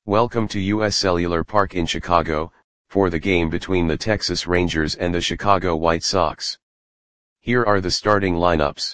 Welcome to US Cellular Park in Chicago, for the game between the Texas Rangers and the Chicago White Sox. Here are the starting lineups.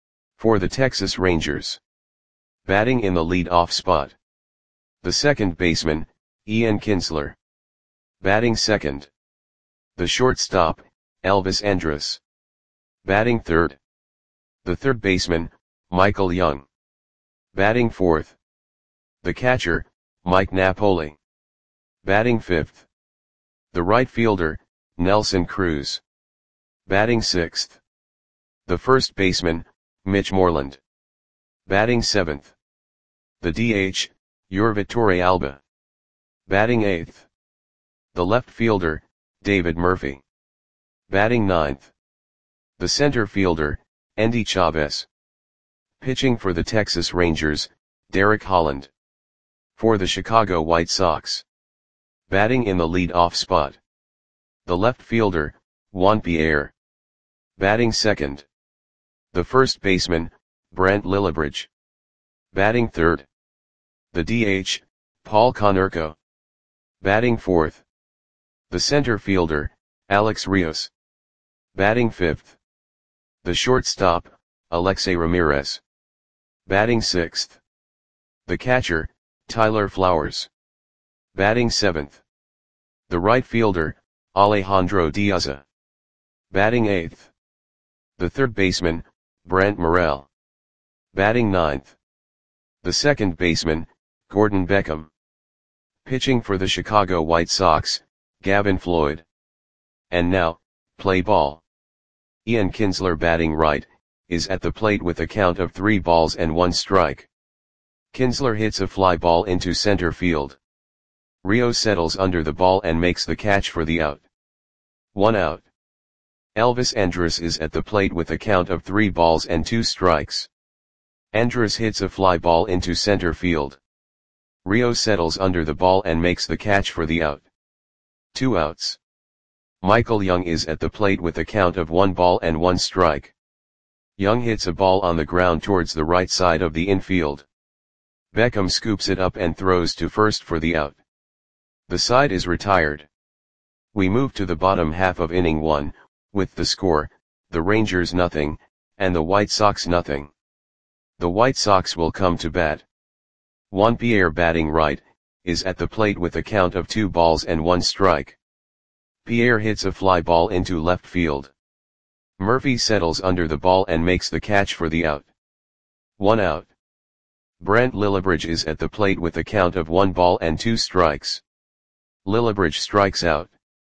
For the Texas Rangers. Batting in the lead-off spot. The second baseman, Ian Kinsler. Batting second. The shortstop, Elvis Andrus. Batting third. The third baseman, Michael Young. Batting fourth. The catcher, Mike Napoli. Batting fifth. The right fielder, Nelson Cruz. Batting sixth. The first baseman, Mitch Moreland. Batting seventh. The DH, Yorvi Torrealba. Batting eighth. The left fielder, David Murphy. Batting ninth. The center fielder, Endy Chavez. Pitching for the Texas Rangers, Derek Holland. For the Chicago White Sox. Batting in the lead-off spot. The left fielder, Juan Pierre. Batting second. The first baseman, Brant Lillibridge. Batting third. The DH, Paul Konerko. Batting fourth. The center fielder, Alex Rios. Batting fifth. The shortstop, Alexei Ramirez. Batting sixth. The catcher, Tyler Flowers. Batting seventh. The right fielder, Alejandro Diaza. Batting eighth. The third baseman, Brent Morel. Batting ninth. The second baseman, Gordon Beckham. Pitching for the Chicago White Sox, Gavin Floyd. And now, play ball. Ian Kinsler batting right, is at the plate with a count of 3 balls and 1 strike. Kinsler hits a fly ball into center field. Rios settles under the ball and makes the catch for the out. 1 out. Elvis Andrus is at the plate with a count of 3 balls and 2 strikes. Andrus hits a fly ball into center field. Rios settles under the ball and makes the catch for the out. 2 outs. Michael Young is at the plate with a count of 1 ball and 1 strike. Young hits a ball on the ground towards the right side of the infield. Beckham scoops it up and throws to first for the out. The side is retired. We move to the bottom half of inning 1, with the score, the Rangers nothing, and the White Sox nothing. The White Sox will come to bat. Juan Pierre batting right, is at the plate with a count of 2 balls and 1 strike. Pierre hits a fly ball into left field. Murphy settles under the ball and makes the catch for the out. 1 out. Brant Lillibridge is at the plate with a count of 1 ball and 2 strikes. Lillibridge strikes out.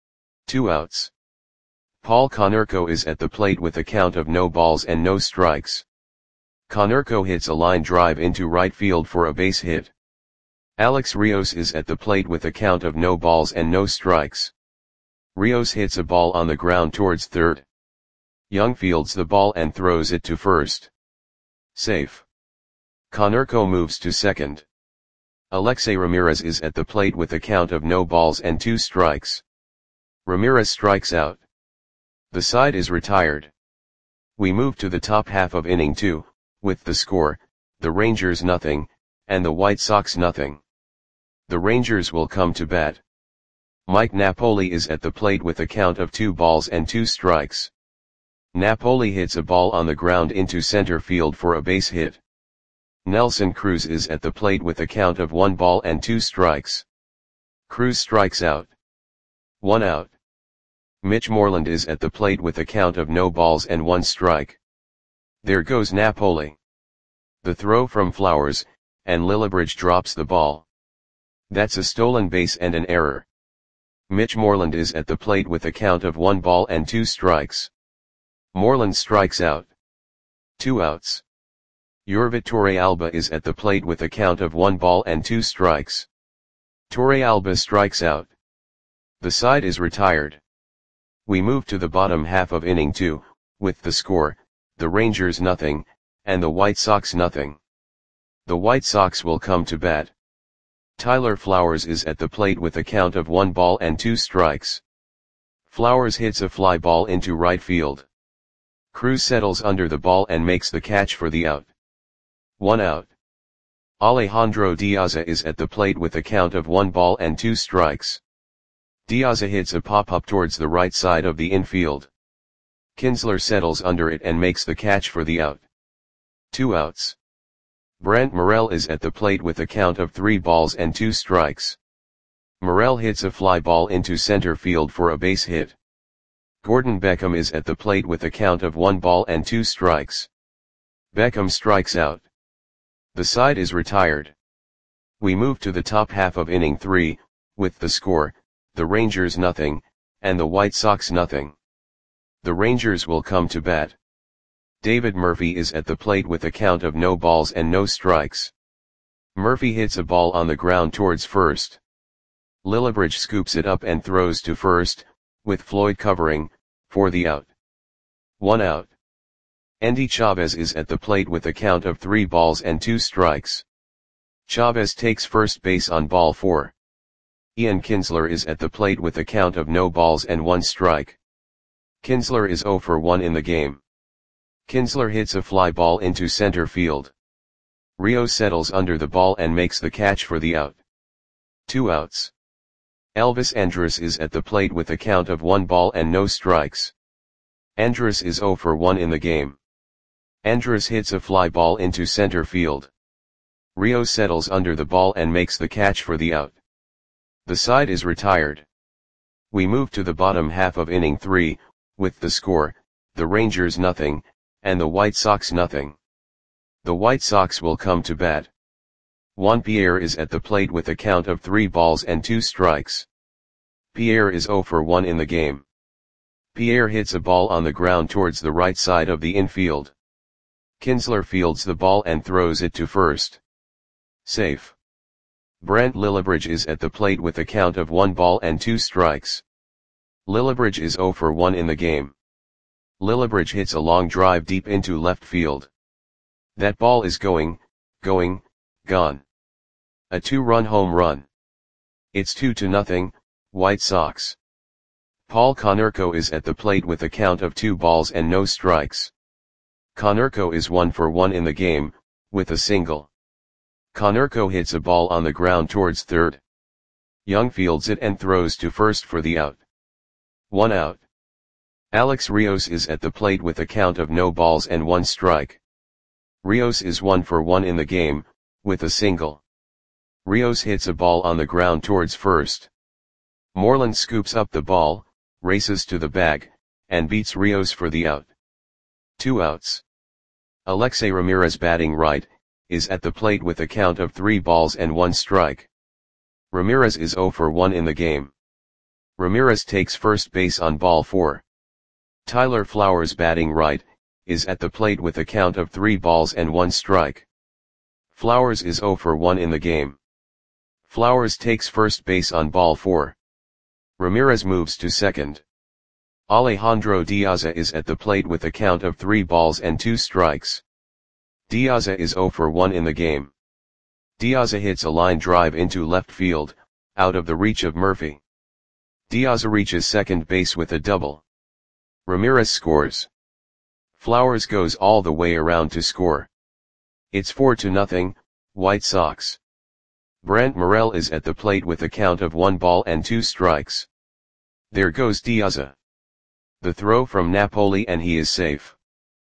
2 outs. Paul Konerko is at the plate with a count of no balls and no strikes. Konerko hits a line drive into right field for a base hit. Alex Rios is at the plate with a count of no balls and no strikes. Rios hits a ball on the ground towards third. Young fields the ball and throws it to first. Safe. Konerko moves to second. Alexei Ramirez is at the plate with a count of no balls and 2 strikes. Ramirez strikes out. The side is retired. We move to the top half of inning 2, with the score, the Rangers nothing, and the White Sox nothing. The Rangers will come to bat. Mike Napoli is at the plate with a count of 2 balls and 2 strikes. Napoli hits a ball on the ground into center field for a base hit. Nelson Cruz is at the plate with a count of 1 ball and 2 strikes. Cruz strikes out. 1 out. Mitch Moreland is at the plate with a count of no balls and 1 strike. There goes Napoli. The throw from Flowers, and Lillibridge drops the ball. That's a stolen base and an error. Mitch Moreland is at the plate with a count of 1 ball and 2 strikes. Moreland strikes out. 2 outs. Yorvi Torrealba is at the plate with a count of 1 ball and 2 strikes. Torrealba strikes out. The side is retired. We move to the bottom half of inning 2, with the score, the Rangers nothing, and the White Sox nothing. The White Sox will come to bat. Tyler Flowers is at the plate with a count of 1 ball and 2 strikes. Flowers hits a fly ball into right field. Cruz settles under the ball and makes the catch for the out. 1 out. Alejandro Diaza is at the plate with a count of 1 ball and 2 strikes. Diaza hits a pop-up towards the right side of the infield. Kinsler settles under it and makes the catch for the out. 2 outs. Brent Morel is at the plate with a count of 3 balls and 2 strikes. Morel hits a fly ball into center field for a base hit. Gordon Beckham is at the plate with a count of 1 ball and 2 strikes. Beckham strikes out. The side is retired. We move to the top half of inning 3, with the score, the Rangers nothing, and the White Sox nothing. The Rangers will come to bat. David Murphy is at the plate with a count of no balls and no strikes. Murphy hits a ball on the ground towards first. Lillibridge scoops it up and throws to first, with Floyd covering, for the out. 1 out. Endy Chavez is at the plate with a count of 3 balls and 2 strikes. Chavez takes first base on ball 4. Ian Kinsler is at the plate with a count of no balls and 1 strike. Kinsler is 0 for 1 in the game. Kinsler hits a fly ball into center field. Rios settles under the ball and makes the catch for the out. 2 outs. Elvis Andrus is at the plate with a count of 1 ball and no strikes. Andrus is 0 for 1 in the game. Andrus hits a fly ball into center field. Rios settles under the ball and makes the catch for the out. The side is retired. We move to the bottom half of inning 3, with the score, the Rangers nothing, and the White Sox nothing. The White Sox will come to bat. Juan Pierre is at the plate with a count of 3 balls and 2 strikes. Pierre is 0 for 1 in the game. Pierre hits a ball on the ground towards the right side of the infield. Kinsler fields the ball and throws it to first. Safe. Brent Lillibridge is at the plate with a count of 1 ball and 2 strikes. Lillibridge is 0 for 1 in the game. Lillibridge hits a long drive deep into left field. That ball is gone. A 2-run home run. It's 2-0, White Sox. Paul Konerko is at the plate with a count of 2 balls and no strikes. Konerko is 1 for 1 in the game, with a single. Konerko hits a ball on the ground towards third. Young fields it and throws to first for the out. 1 out. Alex Rios is at the plate with a count of no balls and 1 strike. Rios is 1 for 1 in the game, with a single. Rios hits a ball on the ground towards first. Moreland scoops up the ball, races to the bag, and beats Rios for the out. 2 outs. Alexei Ramirez batting right, is at the plate with a count of 3 balls and 1 strike. Ramirez is 0 for 1 in the game. Ramirez takes first base on ball 4. Tyler Flowers batting right, is at the plate with a count of 3 balls and 1 strike. Flowers is 0 for 1 in the game. Flowers takes first base on ball 4. Ramirez moves to second. Alejandro Diaza is at the plate with a count of 3 balls and 2 strikes. Diaza is 0 for 1 in the game. Diaza hits a line drive into left field, out of the reach of Murphy. Diaza reaches second base with a double. Ramirez scores. Flowers goes all the way around to score. It's 4-0, White Sox. Brent Morel is at the plate with a count of 1 ball and 2 strikes. There goes Diaza. The throw from Napoli and he is safe.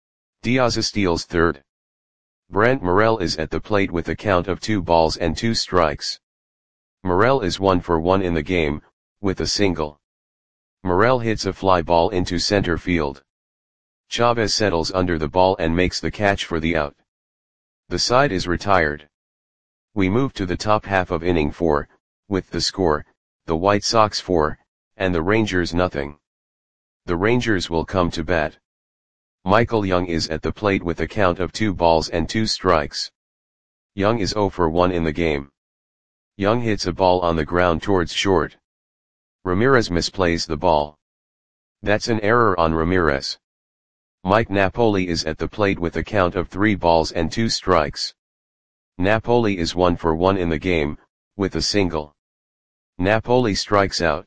Diaza steals third. Brent Morel is at the plate with a count of 2 balls and 2 strikes. Morel is 1 for 1 in the game, with a single. Morel hits a fly ball into center field. Chavez settles under the ball and makes the catch for the out. The side is retired. We move to the top half of inning 4, with the score, the White Sox 4, and the Rangers nothing. The Rangers will come to bat. Michael Young is at the plate with a count of 2 balls and 2 strikes. Young is 0 for 1 in the game. Young hits a ball on the ground towards short. Ramirez misplays the ball. That's an error on Ramirez. Mike Napoli is at the plate with a count of 3 balls and 2 strikes. Napoli is 1 for 1 in the game, with a single. Napoli strikes out.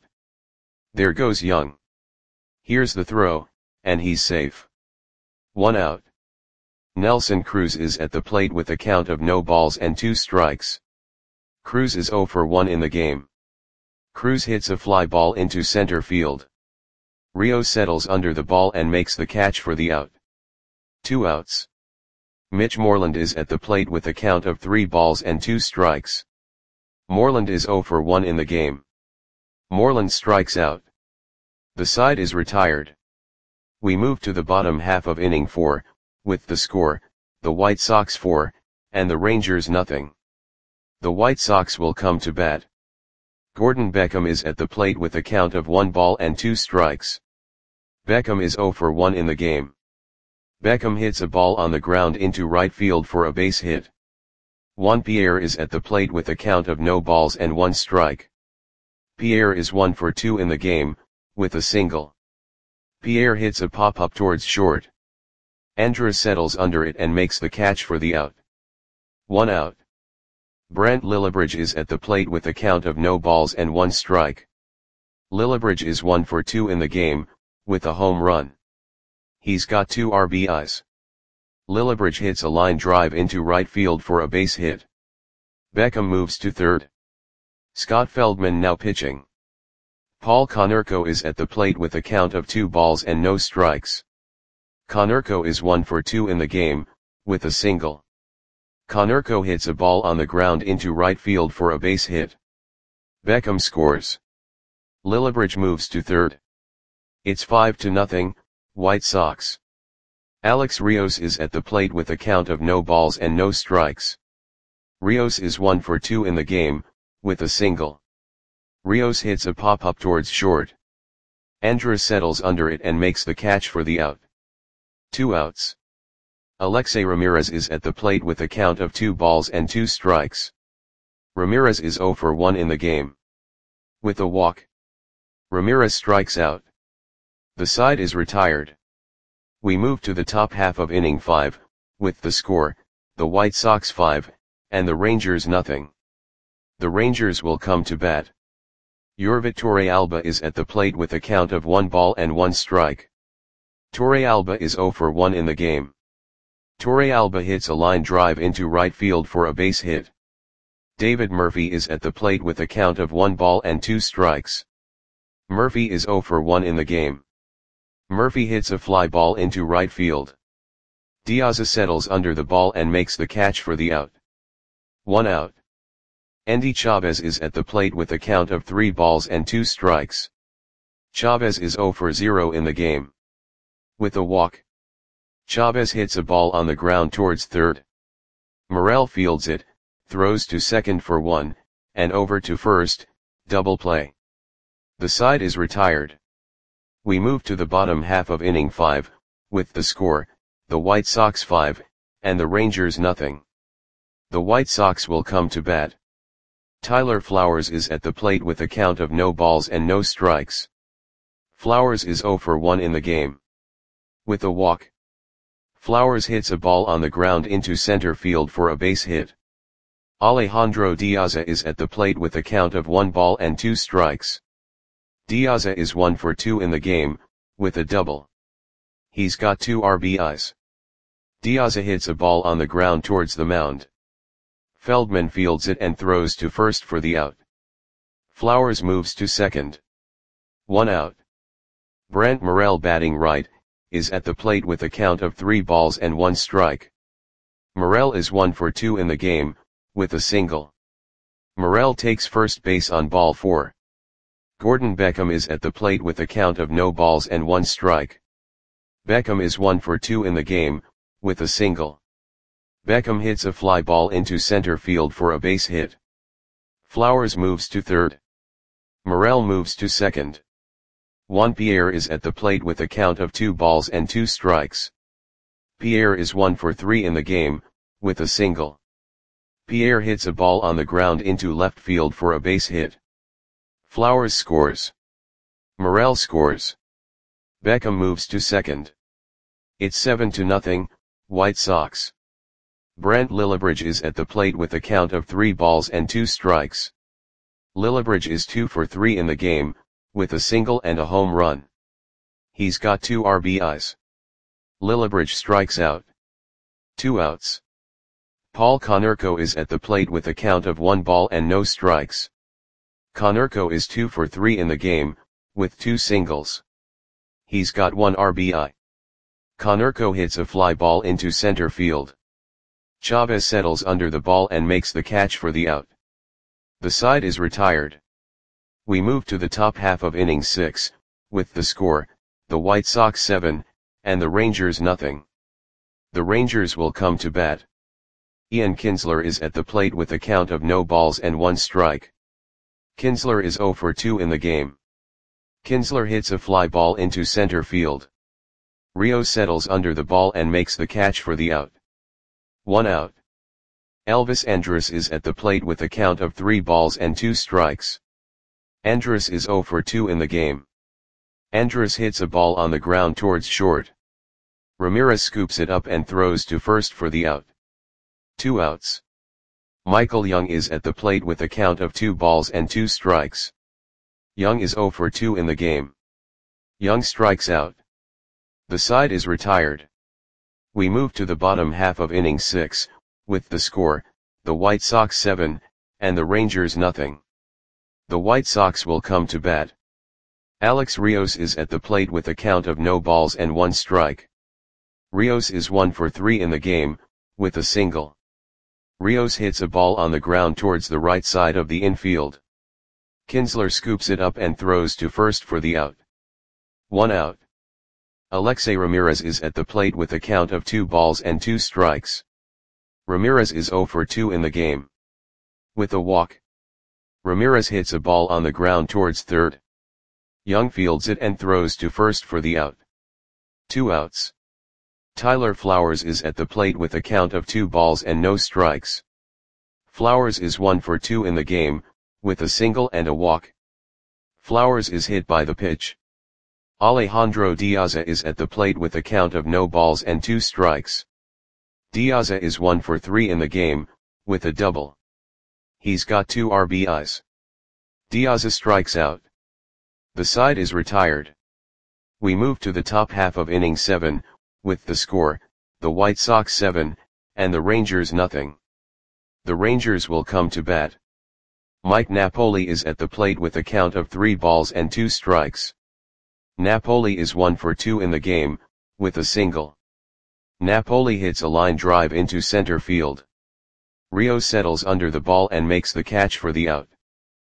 There goes Young. Here's the throw, and he's safe. 1 out. Nelson Cruz is at the plate with a count of no balls and 2 strikes. Cruz is 0 for 1 in the game. Cruz hits a fly ball into center field. Rios settles under the ball and makes the catch for the out. 2 outs. Mitch Moreland is at the plate with a count of 3 balls and 2 strikes. Moreland is 0 for 1 in the game. Moreland strikes out. The side is retired. We move to the bottom half of inning 4, with the score, the White Sox 4, and the Rangers nothing. The White Sox will come to bat. Gordon Beckham is at the plate with a count of 1 ball and 2 strikes. Beckham is 0 for 1 in the game. Beckham hits a ball on the ground into right field for a base hit. Juan Pierre is at the plate with a count of no balls and 1 strike. Pierre is 1 for 2 in the game, with a single. Pierre hits a pop-up towards short. Andrus settles under it and makes the catch for the out. 1 out. Brant Lillibridge is at the plate with a count of no balls and 1 strike. Lillibridge is 1 for 2 in the game, with a home run. He's got 2 RBIs. Lillibridge hits a line drive into right field for a base hit. Beckham moves to third. Scott Feldman now pitching. Paul Konerko is at the plate with a count of 2 balls and no strikes. Konerko is 1 for 2 in the game, with a single. Konerko hits a ball on the ground into right field for a base hit. Beckham scores. Lillibridge moves to third. It's 5-0, White Sox. Alex Rios is at the plate with a count of no balls and no strikes. Rios is 1 for 2 in the game, with a single. Rios hits a pop-up towards short. Andrus settles under it and makes the catch for the out. 2 outs. Alexei Ramirez is at the plate with a count of 2 balls and 2 strikes. Ramirez is 0 for 1 in the game. With a walk. Ramirez strikes out. The side is retired. We move to the top half of inning 5, with the score, the White Sox 5, and the Rangers nothing. The Rangers will come to bat. Yorvit Torrealba is at the plate with a count of 1 ball and 1 strike. Torrealba is 0 for 1 in the game. Torrealba hits a line drive into right field for a base hit. David Murphy is at the plate with a count of 1 ball and 2 strikes. Murphy is 0 for 1 in the game. Murphy hits a fly ball into right field. Diaz settles under the ball and makes the catch for the out. 1 out. Endy Chavez is at the plate with a count of 3 balls and 2 strikes. Chavez is 0 for 0 in the game. With a walk. Chavez hits a ball on the ground towards third. Morel fields it, throws to second for 1, and over to first, double play. The side is retired. We move to the bottom half of inning 5, with the score, the White Sox 5, and the Rangers nothing. The White Sox will come to bat. Tyler Flowers is at the plate with a count of no balls and no strikes. Flowers is 0 for 1 in the game. With a walk. Flowers hits a ball on the ground into center field for a base hit. Alejandro Diaz is at the plate with a count of 1 ball and 2 strikes. Diaz is 1 for 2 in the game, with a double. He's got 2 RBIs. Diaz hits a ball on the ground towards the mound. Feldman fields it and throws to first for the out. Flowers moves to second. 1 out. Brant Morel batting right, is at the plate with a count of 3 balls and 1 strike. Morel is 1 for 2 in the game, with a single. Morel takes first base on ball 4. Gordon Beckham is at the plate with a count of no balls and 1 strike. Beckham is 1 for 2 in the game, with a single. Beckham hits a fly ball into center field for a base hit. Flowers moves to third. Morel moves to second. Juan Pierre is at the plate with a count of 2 balls and 2 strikes. Pierre is 1 for 3 in the game, with a single. Pierre hits a ball on the ground into left field for a base hit. Flowers scores. Morel scores. Beckham moves to second. It's 7-0, White Sox. Brant Lillibridge is at the plate with a count of 3 balls and 2 strikes. Lillibridge is 2 for 3 in the game, with a single and a home run. He's got 2 RBIs. Lillibridge strikes out. 2 outs. Paul Konerko is at the plate with a count of 1 ball and no strikes. Konerko is 2 for 3 in the game, with 2 singles. He's got 1 RBI. Konerko hits a fly ball into center field. Chavez settles under the ball and makes the catch for the out. The side is retired. We move to the top half of inning 6, with the score, the White Sox 7, and the Rangers nothing. The Rangers will come to bat. Ian Kinsler is at the plate with a count of no balls and 1 strike. Kinsler is 0 for 2 in the game. Kinsler hits a fly ball into center field. Rios settles under the ball and makes the catch for the out. 1 out. Elvis Andrus is at the plate with a count of 3 balls and 2 strikes. Andrus is 0 for 2 in the game. Andrus hits a ball on the ground towards short. Ramirez scoops it up and throws to first for the out. 2 outs. Michael Young is at the plate with a count of 2 balls and 2 strikes. Young is 0 for 2 in the game. Young strikes out. The side is retired. We move to the bottom half of inning 6, with the score, the White Sox 7, and the Rangers nothing. The White Sox will come to bat. Alex Rios is at the plate with a count of no balls and 1 strike. Rios is 1 for 3 in the game, with a single. Rios hits a ball on the ground towards the right side of the infield. Kinsler scoops it up and throws to first for the out. 1 out. Alexei Ramirez is at the plate with a count of 2 balls and 2 strikes. Ramirez is 0 for 2 in the game. With a walk. Ramirez hits a ball on the ground towards third. Young fields it and throws to first for the out. 2 outs. Tyler Flowers is at the plate with a count of 2 balls and no strikes. Flowers is 1 for 2 in the game, with a single and a walk. Flowers is hit by the pitch. Alejandro Diaza is at the plate with a count of no balls and 2 strikes. Diaza is 1 for 3 in the game, with a double. He's got 2 RBIs. Diaza strikes out. The side is retired. We move to the top half of inning 7, with the score, the White Sox 7, and the Rangers nothing. The Rangers will come to bat. Mike Napoli is at the plate with a count of 3 balls and 2 strikes. Napoli is 1 for 2 in the game, with a single. Napoli hits a line drive into center field. Rios settles under the ball and makes the catch for the out.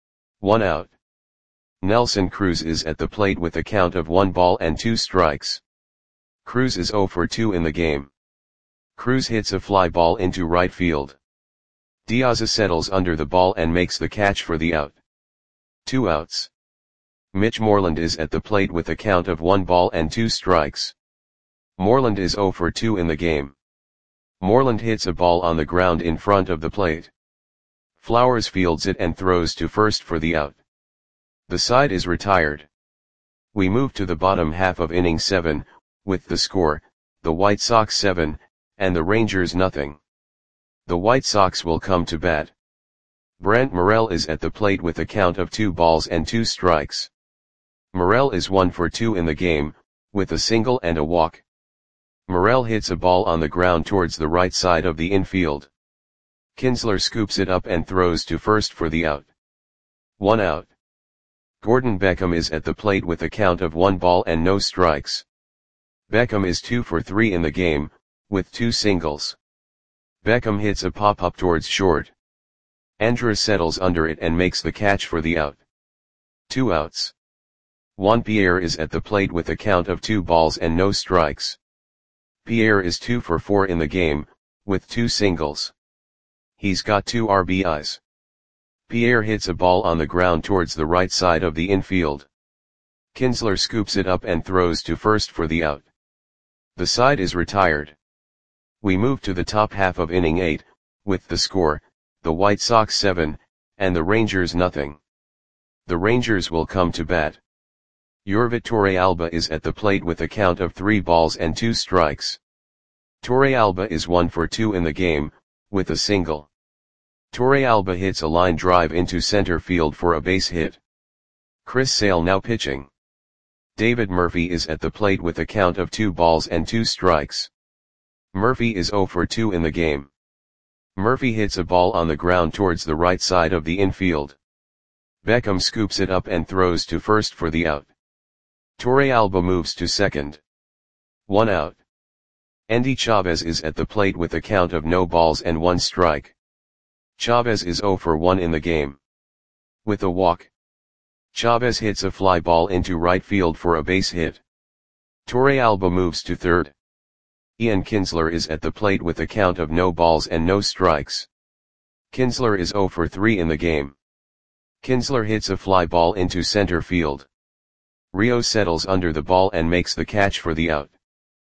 1 out. Nelson Cruz is at the plate with a count of 1 ball and 2 strikes. Cruz is 0 for 2 in the game. Cruz hits a fly ball into right field. Diaz settles under the ball and makes the catch for the out. 2 outs. Mitch Moreland is at the plate with a count of 1 ball and 2 strikes. Moreland is 0 for 2 in the game. Moreland hits a ball on the ground in front of the plate. Flowers fields it and throws to first for the out. The side is retired. We move to the bottom half of inning 7, with the score, the White Sox 7, and the Rangers nothing. The White Sox will come to bat. Brent Morel is at the plate with a count of 2 balls and 2 strikes. Morel is 1 for 2 in the game, with a single and a walk. Morel hits a ball on the ground towards the right side of the infield. Kinsler scoops it up and throws to first for the out. 1 out. Gordon Beckham is at the plate with a count of 1 ball and no strikes. Beckham is 2 for 3 in the game, with 2 singles. Beckham hits a pop-up towards short. Andrus settles under it and makes the catch for the out. 2 outs. Juan Pierre is at the plate with a count of 2 balls and no strikes. Pierre is 2 for 4 in the game, with 2 singles. He's got 2 RBIs. Pierre hits a ball on the ground towards the right side of the infield. Kinsler scoops it up and throws to first for the out. The side is retired. We move to the top half of inning 8, with the score, the White Sox 7, and the Rangers nothing. The Rangers will come to bat. Yorvit Torrealba is at the plate with a count of 3 balls and 2 strikes. Torrealba is 1 for 2 in the game, with a single. Torrealba hits a line drive into center field for a base hit. Chris Sale now pitching. David Murphy is at the plate with a count of 2 balls and 2 strikes. Murphy is 0 for 2 in the game. Murphy hits a ball on the ground towards the right side of the infield. Beckham scoops it up and throws to first for the out. Torrealba moves to second. 1 out. Andy Chavez is at the plate with a count of no balls and 1 strike. Chavez is 0 for 1 in the game. With a walk, Chavez hits a fly ball into right field for a base hit. Torrealba moves to third. Ian Kinsler is at the plate with a count of no balls and no strikes. Kinsler is 0 for 3 in the game. Kinsler hits a fly ball into center field. Rios settles under the ball and makes the catch for the out.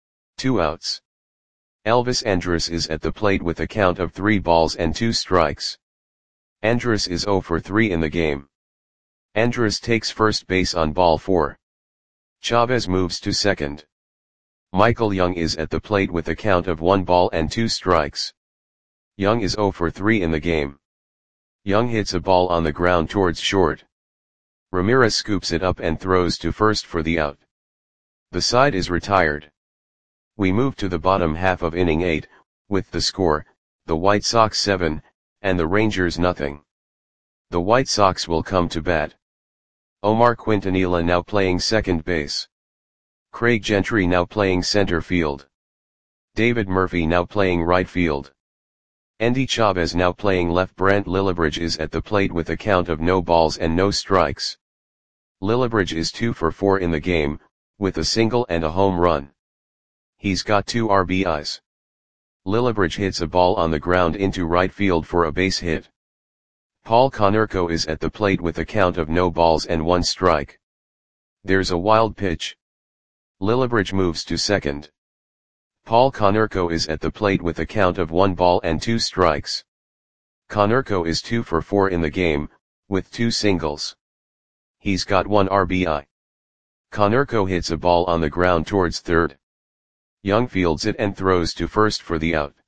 2 outs. Elvis Andrus is at the plate with a count of 3 balls and 2 strikes. Andrus is 0 for 3 in the game. Andrus takes first base on ball 4. Chavez moves to second. Michael Young is at the plate with a count of 1 ball and 2 strikes. Young is 0 for 3 in the game. Young hits a ball on the ground towards short. Ramirez scoops it up and throws to first for the out. The side is retired. We move to the bottom half of inning 8, with the score, the White Sox 7, and the Rangers nothing. The White Sox will come to bat. Omar Quintanilla now playing second base. Craig Gentry now playing center field. David Murphy now playing right field. Andy Chavez now playing left. Brant Lillibridge is at the plate with a count of no balls and no strikes. Lillibridge is 2 for 4 in the game, with a single and a home run. He's got 2 RBIs. Lillibridge hits a ball on the ground into right field for a base hit. Paul Konerko is at the plate with a count of no balls and 1 strike. There's a wild pitch. Lillibridge moves to second. Paul Konerko is at the plate with a count of 1 ball and 2 strikes. Konerko is 2 for 4 in the game, with 2 singles. He's got 1 RBI. Konerko hits a ball on the ground towards third. Young fields it and throws to first for the out.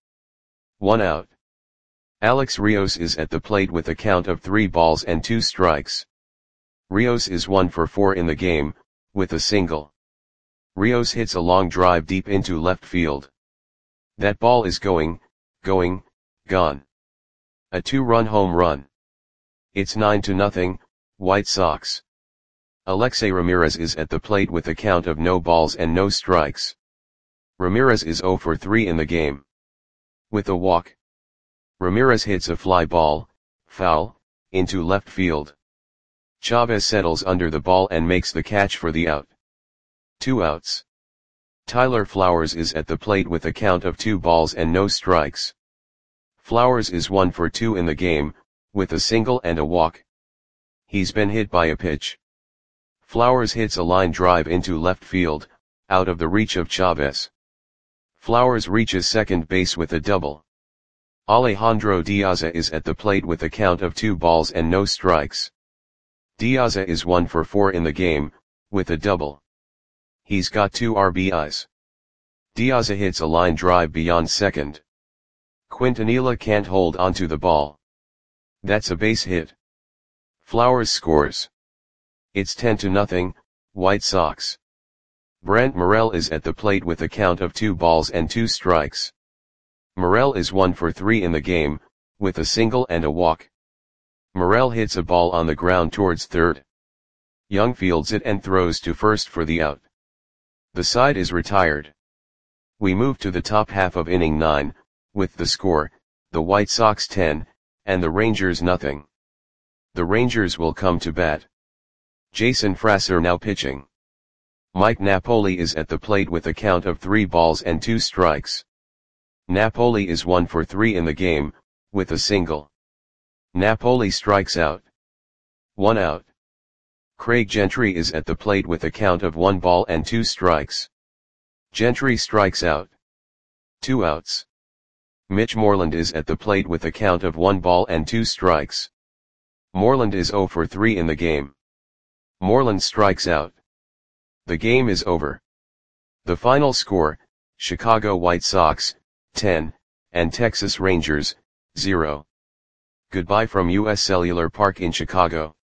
1 out. Alex Rios is at the plate with a count of 3 balls and 2 strikes. Rios is 1 for 4 in the game, with a single. Rios hits a long drive deep into left field. That ball is going, gone. A 2-run home run. It's 9-0, White Sox. Alexei Ramirez is at the plate with a count of no balls and no strikes. Ramirez is 0 for 3 in the game. With a walk, Ramirez hits a fly ball, foul, into left field. Chavez settles under the ball and makes the catch for the out. 2 outs. Tyler Flowers is at the plate with a count of 2 balls and no strikes. Flowers is 1 for 2 in the game, with a single and a walk. He's been hit by a pitch. Flowers hits a line drive into left field, out of the reach of Chavez. Flowers reaches second base with a double. Alejandro Diaza is at the plate with a count of 2 balls and no strikes. Diaza is 1 for 4 in the game, with a double. He's got 2 RBIs. Diaza hits a line drive beyond second. Quintanilla can't hold onto the ball. That's a base hit. Flowers scores. It's 10-0, White Sox. Brent Morel is at the plate with a count of 2 balls and 2 strikes. Morel is 1 for 3 in the game, with a single and a walk. Morel hits a ball on the ground towards third. Young fields it and throws to first for the out. The side is retired. We move to the top half of inning 9, with the score, the White Sox 10, and the Rangers nothing. The Rangers will come to bat. Jason Frasser now pitching. Mike Napoli is at the plate with a count of 3 balls and 2 strikes. Napoli is 1 for 3 in the game, with a single. Napoli strikes out. 1 out. Craig Gentry is at the plate with a count of 1 ball and 2 strikes. Gentry strikes out. 2 outs. Mitch Moreland is at the plate with a count of 1 ball and 2 strikes. Moreland is 0 for 3 in the game. Moreland strikes out. The game is over. The final score, Chicago White Sox, 10, and Texas Rangers, 0. Goodbye from US Cellular Park in Chicago.